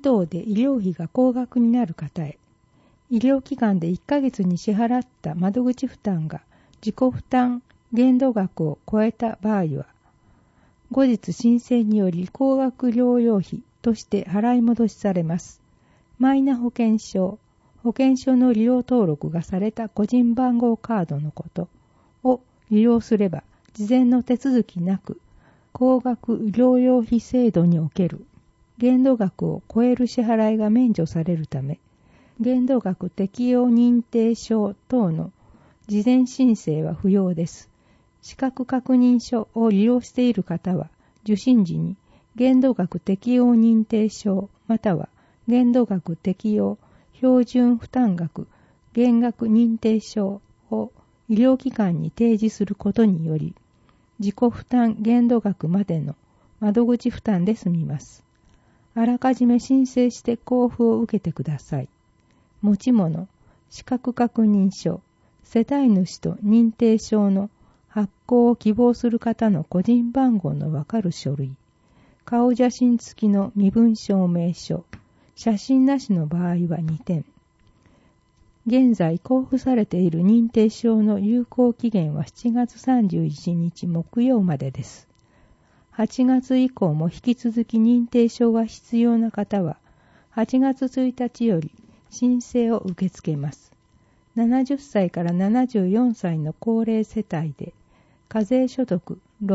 等で医療費が高額になる方へ、医療機関で1ヶ月に支払った窓口負担が自己負担限度額を超えた場合は、後日申請により高額療養費として払い戻しされます。マイナ保険証、保険証の利用登録がされた個人番号カードのことを利用すれば、事前の手続きなく、高額療養費制度における限度額を超える支払いが免除されるため、限度額適用認定証等の事前申請は不要です。資格確認書を利用している方は、受診時に限度額適用認定証または限度額適用標準負担額減額認定証を医療機関に提示することにより、自己負担限度額までの窓口負担で済みます。あらかじめ申請して交付を受けてください。持ち物、資格確認書、世帯主と認定証の発行を希望する方の個人番号のわかる書類、顔写真付きの身分証明書、写真なしの場合は2点。現在交付されている認定証の有効期限は7月31日木曜までです。8月以降も引き続き認定証が必要な方は、8月1日より申請を受け付けます。70歳から74歳の高齢世帯で、課税所得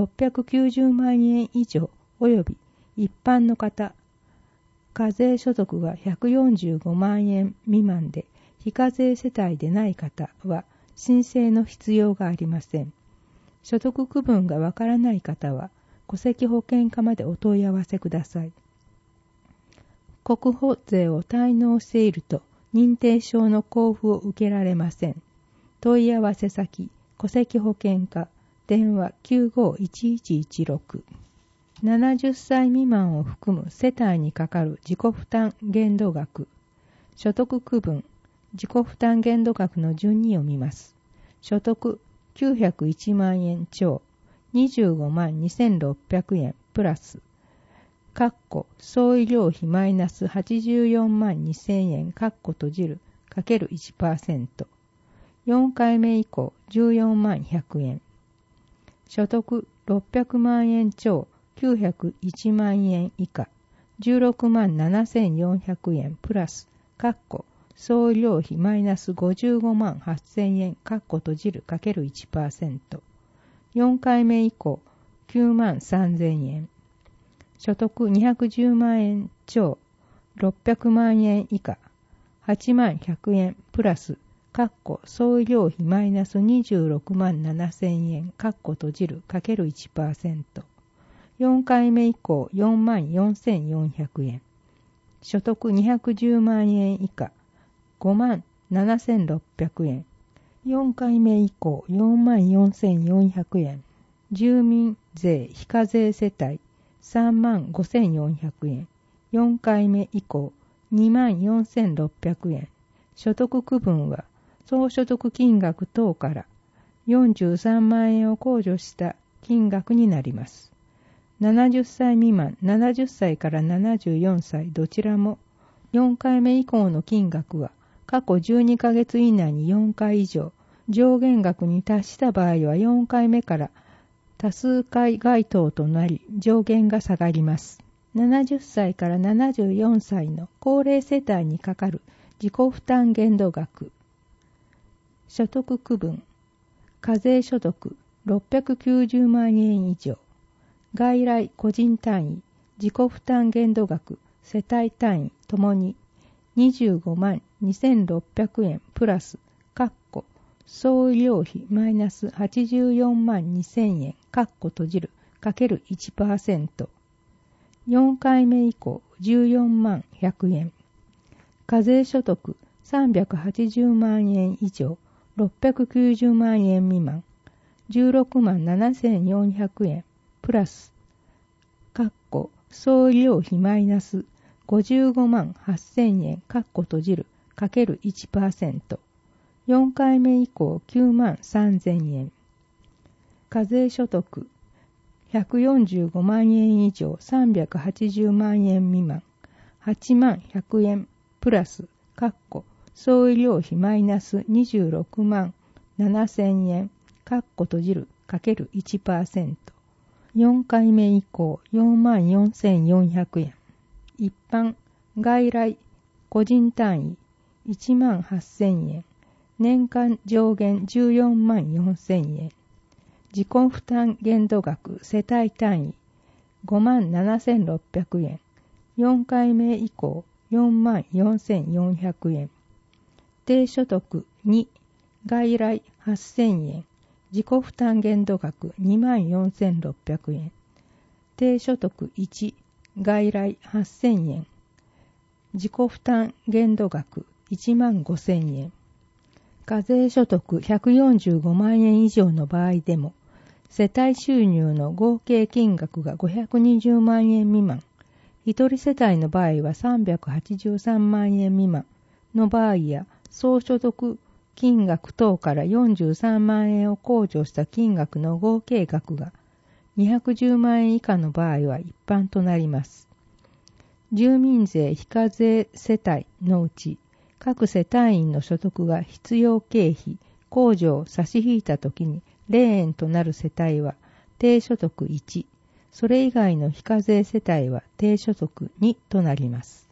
690万円以上及び一般の方、課税所得が145万円未満で、非課税世帯でない方は申請の必要がありません。所得区分がわからない方は、戸籍保険課までお問い合わせください。国保税を滞納していると、認定証の交付を受けられません。問い合わせ先、戸籍保険課、電話 951116。70歳未満を含む世帯にかかる自己負担限度額、所得区分、自己負担限度額の順に読みます。所得901万円超、25万2600円プラス、総医療費マイナス84万2000円閉じるかける 1%。4回目以降14万100円。所得600万円超901万円以下16万7400円プラス総医療費マイナス55万8000円閉じるかける 1%。4回目以降9万3000円。所得210万円超600万円以下8万100円プラス総医療費マイナス26万7000円閉じるかける 1%。4回目以降4万4400円。所得210万円以下5万7600円。4回目以降4万4400円。住民税非課税世帯3万5400円。4回目以降2万4600円。所得区分は総所得金額等から43万円を控除した金額になります。70歳未満、70歳から74歳どちらも4回目以降の金額は過去12ヶ月以内に4回以上、上限額に達した場合は4回目から多数回該当となり上限が下がります。70歳から74歳の高齢世帯にかかる自己負担限度額、所得区分、課税所得690万円以上、外来個人単位、自己負担限度額、世帯単位ともに25万2600円プラス、総医療費マイナス84万2000円閉じるかける 1%。4回目以降14万100円。課税所得380万円以上690万円未満16万7400円プラス総医療費マイナス55万8000円閉じるかける 1%。4回目以降9万3000円。課税所得145万円以上380万円未満 8万100円プラス、総医療費マイナス26万7000円、閉じる×1%。4回目以降44,400円。一般、外来、個人単位18,000円。年間上限14万4000円。自己負担限度額世帯単位57,600円。4回目以降44,400円。低所得2、外来8,000円。自己負担限度額24,600円。低所得1、外来8,000円。自己負担限度額15,000円。課税所得145万円以上の場合でも、世帯収入の合計金額が520万円未満、一人世帯の場合は383万円未満の場合や、総所得金額等から43万円を控除した金額の合計額が210万円以下の場合は一般となります。住民税非課税世帯のうち、各世帯員の所得が必要経費、控除を差し引いたときに0円となる世帯は低所得1、それ以外の非課税世帯は低所得2となります。